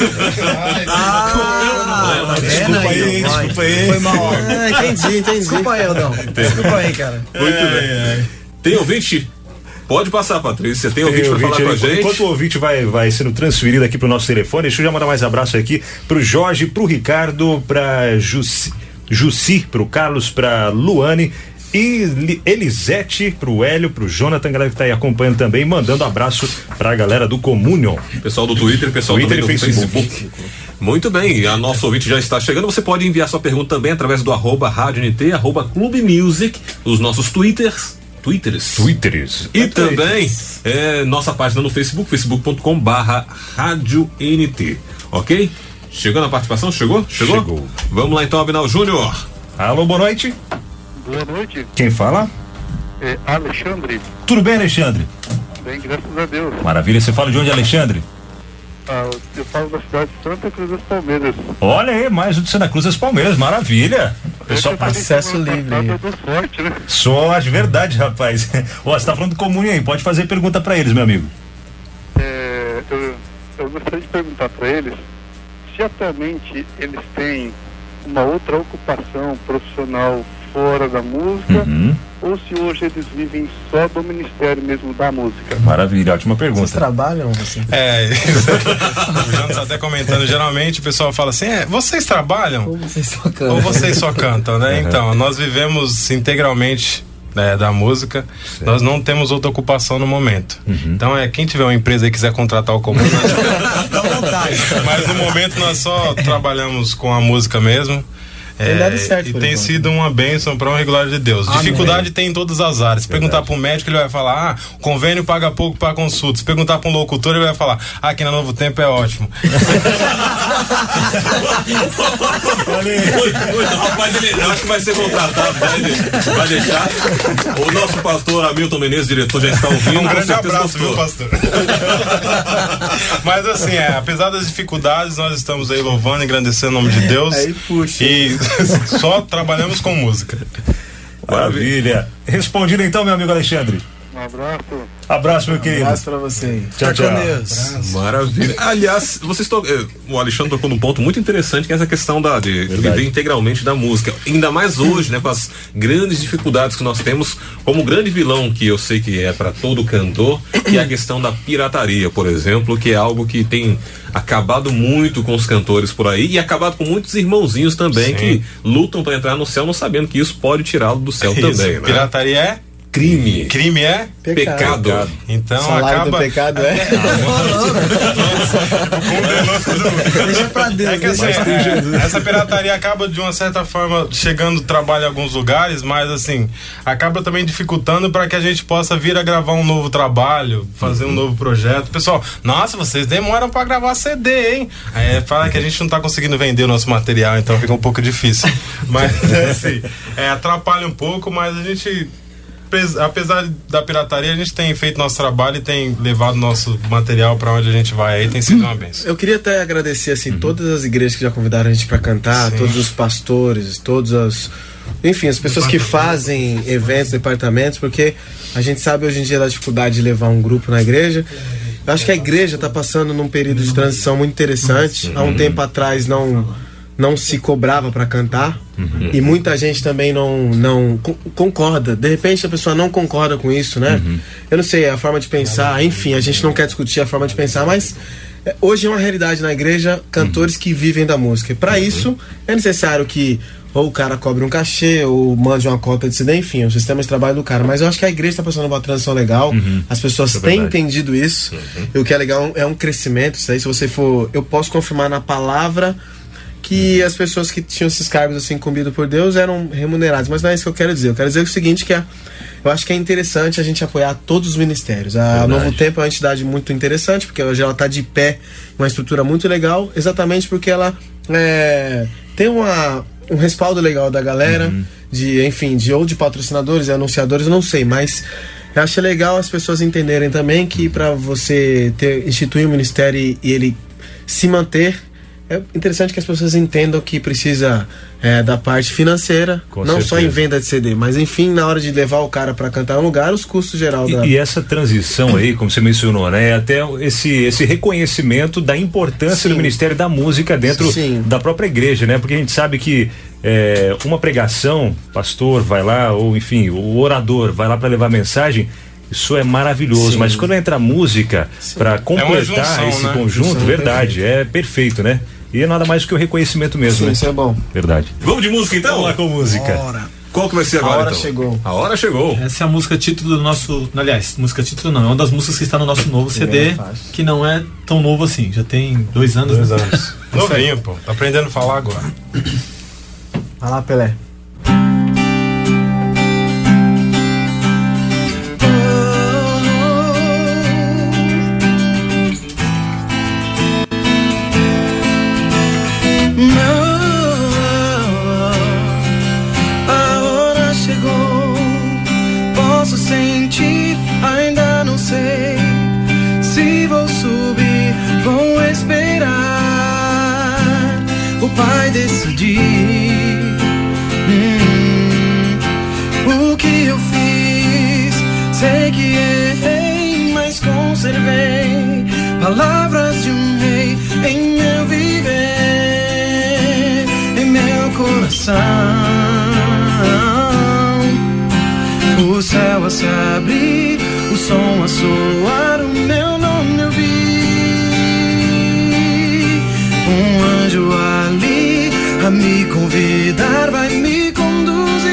Ah, tá vendo Desculpa aí, aí? desculpa aí. Foi mal. Ah, entendi, entendi. Desculpa aí, Aldão. Desculpa aí, cara. Muito bem. Tem ouvinte? Pode passar, Patrícia. Tem ouvinte Tem pra falar ouvinte com a aí. gente? Enquanto o ouvinte vai, vai sendo transferido aqui pro nosso telefone, deixa eu já mandar mais abraço aqui pro Jorge, pro Ricardo, pra Jussi, Jussi pro Carlos, pra Luane e Li- Elisete, pro Hélio, pro Jonathan, galera que tá aí acompanhando também, mandando abraço pra galera do Communion. Pessoal do Twitter, pessoal Twitter também e do Facebook. Facebook. Muito bem, a nossa ouvinte já está chegando. Você pode enviar sua pergunta também através do arroba Rádio N T, arroba Clube Music, os nossos twitters. Twitters. Twitters. E também é, nossa página no Facebook, facebook ponto com barra Rádio N T. Ok? Chegou na participação? Chegou? Chegou? Chegou. Vamos lá então, Abinal Júnior. Alô, boa noite. Boa noite, Quem fala? é Alexandre. Tudo bem, Alexandre? Bem, graças a Deus. Maravilha, você fala de onde, Alexandre? Ah, eu falo da cidade de Santa Cruz das Palmeiras. Olha aí, mais um de Santa Cruz das Palmeiras, maravilha. Pessoal, acesso livre. Do sorte, né? Sorte, verdade, rapaz. Ó, você tá falando do Comunho aí, pode fazer pergunta pra eles, meu amigo. É, eu, eu gostaria de perguntar para eles se atualmente eles têm uma outra ocupação profissional fora da música, Uhum. ou se hoje eles vivem só do ministério mesmo da música. Maravilha, ótima pergunta. Vocês trabalham assim? É, o Jonas tá até comentando, geralmente o pessoal fala assim, é, vocês trabalham? Ou vocês só cantam? Ou vocês só cantam, né? Uhum. Então, nós vivemos integralmente, né, da música, certo. Nós não temos outra ocupação no momento. Uhum. Então, é, quem tiver uma empresa e quiser contratar o Comum, mas no momento nós só trabalhamos com a música mesmo. Tem dado certo, e por tem enquanto. sido uma bênção para um regular de Deus. Amém. Dificuldade tem em todas as áreas. Se perguntar para um médico, ele vai falar: ah, o convênio paga pouco para consulta. Se perguntar para um locutor, ele vai falar: ah, aqui na Novo Tempo é ótimo. Rapaz, ele eu acho que vai ser contratado, vai, de- vai deixar. O nosso pastor Hamilton Menezes, diretor, já está ouvindo. Um com grande certeza abraço, gostou. viu, pastor? Mas assim, é, apesar das dificuldades, nós estamos aí louvando e engrandecendo o nome de Deus. Aí puxa. E só trabalhamos com música. Maravilha. Respondido então, meu amigo Alexandre. Um abraço. Abraço, meu Um querido. abraço pra você. Tchau, tchau. Com Deus. Maravilha. Aliás, vocês to... eh, o Alexandre tocou num ponto muito interessante, que é essa questão da, de viver integralmente da música. Ainda mais hoje, né, com as grandes dificuldades que nós temos, como grande vilão, que eu sei que é para todo cantor, que é a questão da pirataria, por exemplo, que é algo que tem acabado muito com os cantores por aí e acabado com muitos irmãozinhos também. Sim. Que lutam para entrar no céu, não sabendo que isso pode tirá-lo do céu Isso. também, né? Pirataria é? Crime. Crime é? Pecado. Pecado. Então Salário acaba. do pecado é? Deixa pra Deus. É que assim, deixa pra é, essa pirataria acaba de uma certa forma chegando trabalho em alguns lugares, mas assim, acaba também dificultando para que a gente possa vir a gravar um novo trabalho, fazer um novo projeto. Pessoal, nossa, vocês demoram para gravar C D, hein? Aí fala que a gente não tá conseguindo vender o nosso material, então fica um pouco difícil. Mas assim, é, atrapalha um pouco, mas a gente, apesar da pirataria, a gente tem feito nosso trabalho e tem levado nosso material para onde a gente vai aí, tem sido uma bênção. Eu queria até agradecer assim todas as igrejas que já convidaram a gente para cantar, Sim. todos os pastores, todos as, enfim, as pessoas que fazem eventos, departamentos, porque a gente sabe hoje em dia da dificuldade de levar um grupo na igreja. Eu acho que a igreja está passando num período de transição muito interessante. Há um tempo atrás não não se cobrava para cantar, uhum. E muita gente também não, não co- concorda. De repente a pessoa não concorda com isso, né? Uhum. Eu não sei, a forma de pensar, enfim, a gente não quer discutir a forma de pensar, mas é, hoje é uma realidade na igreja, cantores uhum. que vivem da música. Para uhum. isso é necessário que ou o cara cobre um cachê, ou mande uma cota de C D, enfim, o sistema de trabalho do cara. Mas eu acho que a igreja está passando uma transição legal, uhum. As pessoas é têm entendido isso, uhum. E o que é legal é um crescimento. Isso aí, se você for, eu posso confirmar na palavra que as pessoas que tinham esses cargos assim incumbidos por Deus eram remuneradas, mas não é isso que eu quero dizer. Eu quero dizer o seguinte, que é, eu acho que é interessante a gente apoiar todos os ministérios. A Verdade. Novo Tempo é uma entidade muito interessante, porque hoje ela está de pé, uma estrutura muito legal, exatamente porque ela é, tem uma, um respaldo legal da galera, uhum. de, enfim, de ou de patrocinadores, anunciadores, eu não sei, mas eu acho legal as pessoas entenderem também que para você ter, instituir um ministério e, e ele se manter, é interessante que as pessoas entendam que precisa é, da parte financeira, Com não certeza. Só em venda de C D, mas enfim, na hora de levar o cara para cantar um lugar, os custos geral e, da... e essa transição aí, como você mencionou, né, é até esse, esse reconhecimento da importância Sim. do Ministério da Música dentro Sim. da própria igreja, né, porque a gente sabe que é, uma pregação, pastor vai lá, ou enfim, o orador vai lá para levar mensagem. Isso é maravilhoso, Sim. mas quando entra a música para completar é junção, esse né? conjunto, junção, verdade, é perfeito, né? E é nada mais do que o reconhecimento mesmo, Sim, né? Isso é bom. Verdade. Vamos de música então? Vamos lá com música. Bora. Qual que vai ser agora, A hora então? chegou. A hora chegou. Essa é a música título do nosso... Aliás, música título não, é uma das músicas que está no nosso novo C D, que não é tão novo assim, já tem dois anos. Dois né? anos. Novinho, pô. Tá aprendendo a falar agora. Vai lá, Pelé. Pai decidir, hum, palavras de um rei em meu viver, em meu coração. O céu a se abrir, o som a soar, o meu nome eu vi. Um anjo ali a me convidar, vai me conduzir.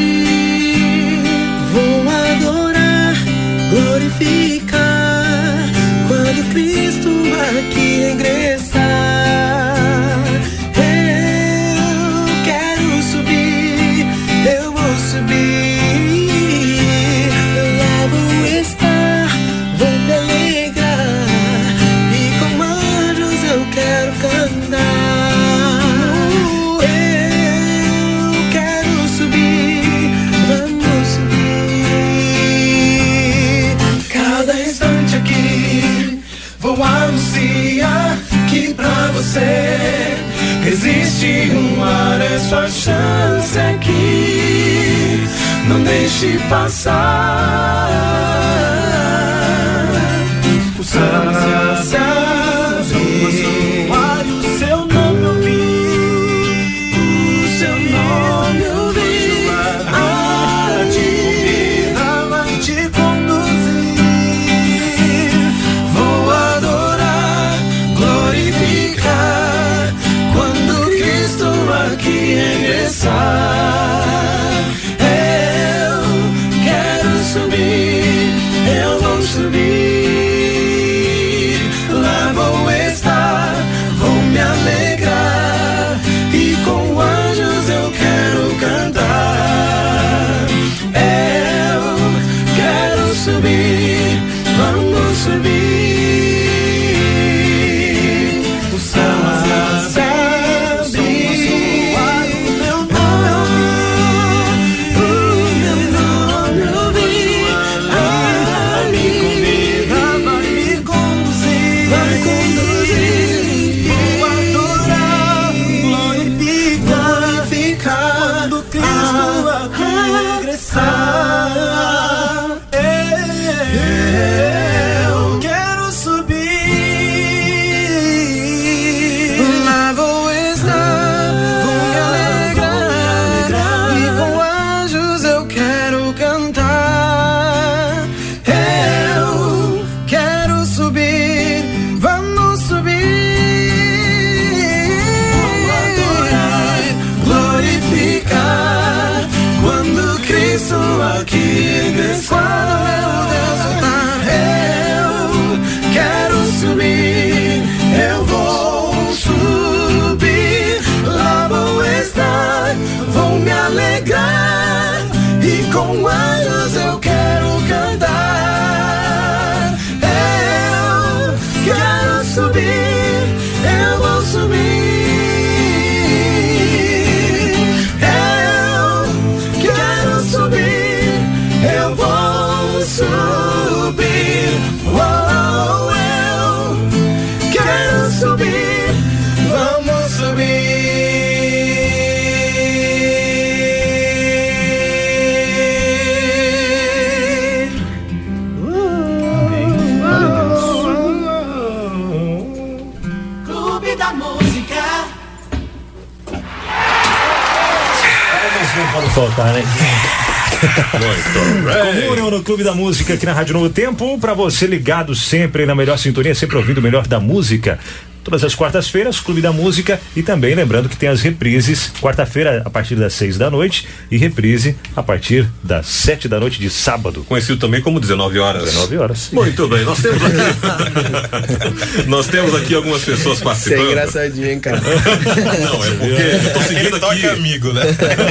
Vou adorar, glorificar quando Cristo aqui regressar. Eu quero subir, eu vou subir. Lá vou estar, vou me alegrar e com anjos eu quero cantar. Eu quero subir, vamos subir. Cada instante aqui vou anunciar que pra você existe um ar, é sua chance aqui, não deixe passar. O céu se abre, o seu nome eu vi, o seu nome eu vi. A te convidar, vai te conduzir. Vou adorar, glorificar quando Cristo aqui regressar. Eu quero subir, eu vou subir. Lá vou estar, vou me alegrar e com anjos eu quero cantar. Eu quero subir, vamos subir. O céu se abre, o meu nome eu vi, o meu nome eu vi. Vai me convidar, vai me conduzir, vai conduzir. Vou adorar, glorificar quando Cristo aqui regressar. Eu quero subir. Lá vou estar, vou me alegrar e com anjos eu quero cantar. Eu quero subir, vamos subir. Vou adorar, glorificar quando Cristo aqui regressar. Eu quero subir, eu vou subir. Lá vou estar, vou me alegrar e com anjos eu quero cantar. Eu quero subir, eu vou subir. Eu quero subir, eu vou subir. Oh, eu quero subir, vamos subir. Clube da Música. Não pode faltar, né? Muito Comum no Clube da Música aqui na Rádio Novo Tempo, pra você ligado sempre na melhor sintonia, sempre ouvindo o melhor da música. Todas as quartas-feiras, Clube da Música, e também lembrando que tem as reprises, quarta-feira a partir das seis da noite e reprise a partir das sete da noite de sábado. Conhecido também como dezenove horas. dezenove horas. Muito bem, nós temos aqui nós temos aqui algumas pessoas participando. Isso é engraçadinho, hein, cara? Não, é porque eu tô seguindo Ele toca aqui. amigo, né?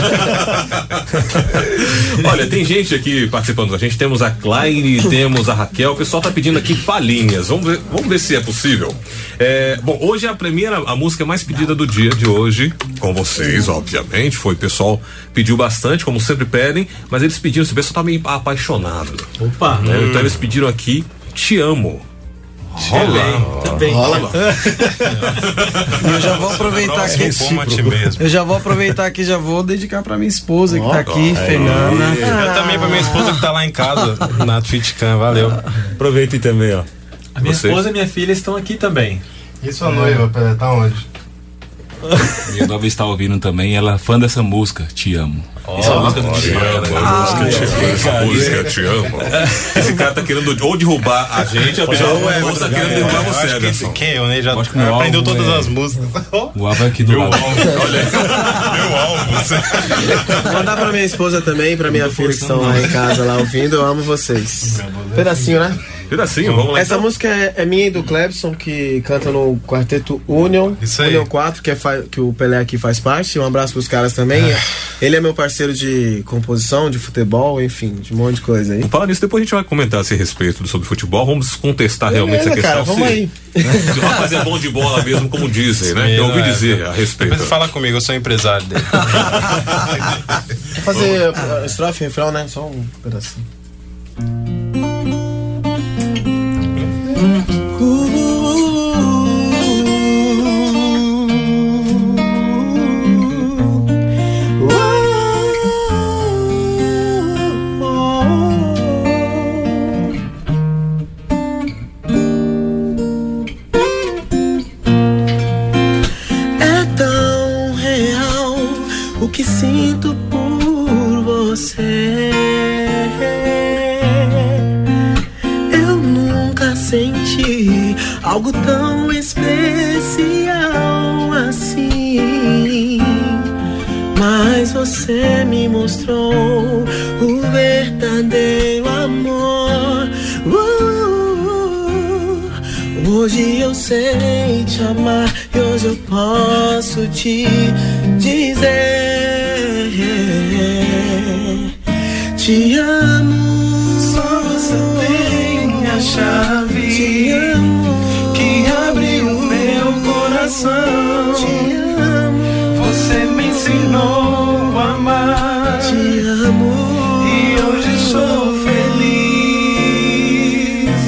Olha, tem gente aqui participando com a gente, temos a Claire, temos a Raquel, o pessoal tá pedindo aqui palhinhas, vamos ver, vamos ver se é possível. É, bom, hoje é a primeira, a música mais pedida do dia de hoje, com vocês, obviamente, foi o pessoal pediu bastante, como sempre pedem, mas eles pediram, esse pessoal tá meio apaixonado. Opa! Né? Então eles pediram aqui, Te Amo. Rola. Também. Rola. Eu já vou aproveitar aqui. Eu já vou aproveitar aqui, já vou dedicar pra minha esposa que tá aqui, Fernanda. Eu também pra minha esposa que tá lá em casa, na Twitchcam, valeu. Aproveitem também, ó. A minha Você? esposa e minha filha estão aqui também. E sua noiva, Pelé, tá onde? Minha noiva está ouvindo também, ela é fã dessa música, Te Amo. Essa música do Te Amo. Essa música Te Amo. Esse cara tá querendo ou derrubar a gente, ou tá querendo derrubar você, Everson. Quem? Eu nem já Acho que meu aprendeu álbum todas é- as músicas. O álbum é aqui do lado. Meu álbum. Mandar pra minha esposa também, pra minha filha que estão lá em casa lá ouvindo, eu amo vocês. Pedacinho, né? Pedacinho, vamos lá. Essa então. música é, é minha e do Clebson, que canta no quarteto Union. Isso aí. Union quatro, que, é fa- que o Pelé aqui faz parte. Um abraço pros caras também. Ele é meu parceiro de composição, de futebol, enfim, de um monte de coisa aí. Por falar nisso, depois a gente vai comentar esse respeito sobre futebol. Vamos contestar realmente Beleza, essa questão. cara, vamos se, aí. se o rapaz é bom de bola mesmo, como dizem, né? Eu ouvi dizer a respeito. Depois fala comigo, eu sou empresário dele. Vou fazer uh, estrofe e refrão, né? Só um pedacinho. É tão real o que sinto por você. Eu nunca senti algo tão especial assim. Mas você me mostrou o verdadeiro amor. Uh, hoje eu sei te amar e hoje eu posso te dizer: te amo. Só você tem a chave te amo, que abre o meu coração. Te amo. Você me ensinou a amar. Te amo. E hoje sou feliz.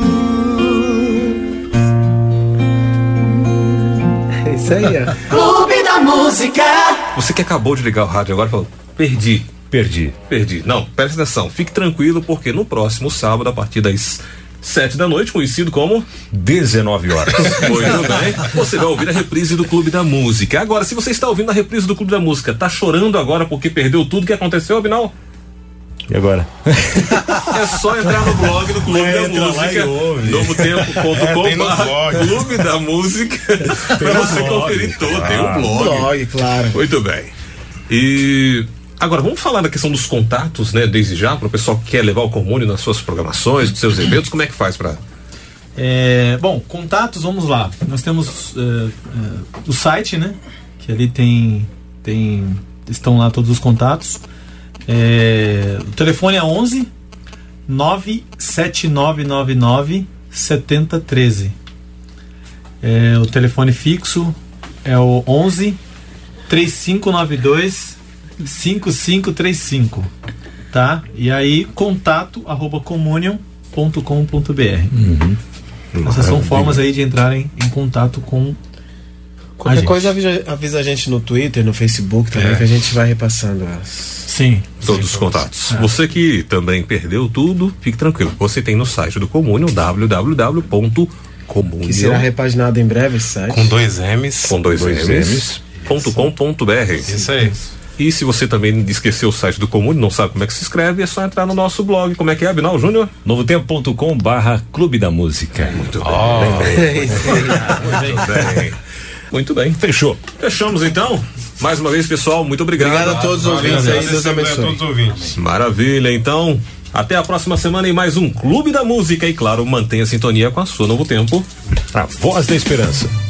É isso aí, ó. Clube da Música. Você que acabou de ligar o rádio agora falou, perdi. Perdi. Perdi. Não, presta atenção. Fique tranquilo, porque no próximo sábado, a partir das sete da noite, conhecido como dezenove horas. Muito bem. Você vai ouvir a reprise do Clube da Música. Agora, se você está ouvindo a reprise do Clube da Música, tá chorando agora porque perdeu tudo que aconteceu, Abinal? E agora? É só entrar no blog do Clube da Entra lá e Música, ouve. novo tempo ponto É, tem com no barra blog. Clube da Música, pra você blog, conferir todo. Tem claro. um blog. Blog, claro. Muito bem. E agora vamos falar da questão dos contatos, né? Desde já, para o pessoal que quer levar o Comune nas suas programações, nos seus eventos, como é que faz para? É, bom, contatos, vamos lá. Nós temos é, é, o site, né? Que ali tem, tem estão lá todos os contatos. É, o telefone é onze nove sete nove nove nove sete zero um três. É, o telefone fixo é o onze três cinco nove dois cinco cinco três cinco, tá? E aí contato arroba communion ponto com ponto br. Uhum. Essas são formas aí de entrarem em contato com a Qualquer gente. coisa avisa, avisa a gente no Twitter, no Facebook também, É. que a gente vai repassando as... Sim. Todos os contatos. É. Você que também perdeu tudo, fique tranquilo. Você tem no site do Comune, w w w ponto comune Que será repaginado em breve esse site. Com dois M's. com dois dois M's, M's. ponto com ponto br. Isso aí. E se você também esqueceu o site do Comune, não sabe como é que se escreve, é só entrar no nosso blog. Como é que é, Abinal Júnior? novo tempo ponto com barra Clube da Música. Muito bem. É isso aí. Muito bem. Muito bem. Fechou. Fechamos então. Mais uma vez, pessoal, muito obrigado. Obrigado a todos os ouvintes aí, Deus Agradecemos a abençoe. todos os ouvintes. Maravilha, então. Até a próxima semana em mais um Clube da Música. E claro, mantenha a sintonia com a sua Novo Tempo. A voz da esperança.